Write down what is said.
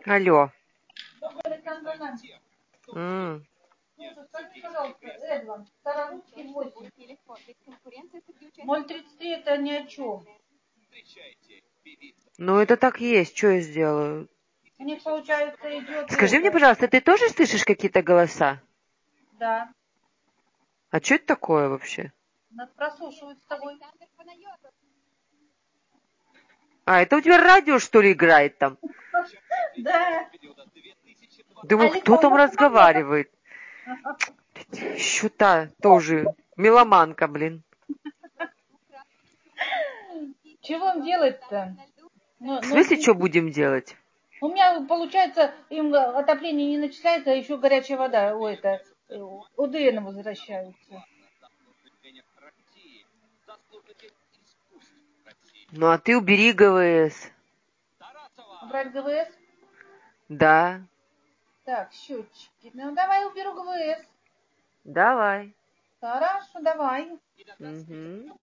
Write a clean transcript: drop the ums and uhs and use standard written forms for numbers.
Алло. Скажи, пожалуйста, Эдван, Старорусский 8. 0,33 это ни о чем. Ну, это так есть. Что я сделаю? У них, получается, идет Скажи мне, пожалуйста, ты тоже слышишь какие-то голоса? Да. А что это такое вообще? Нас прослушивают с тобой. А, это у тебя радио, что ли, играет там? Да. Думаю, кто там разговаривает? Еще та тоже меломанка, блин. Чего им делать-то? В смысле, что будем делать? У меня, получается, им отопление не начисляется, а еще горячая вода, ОДН возвращаются. Ну, а ты убери ГВС. Брать ГВС? Да. Так, счетчики. Ну, давай уберу ГВС. Давай. Хорошо, давай. Угу.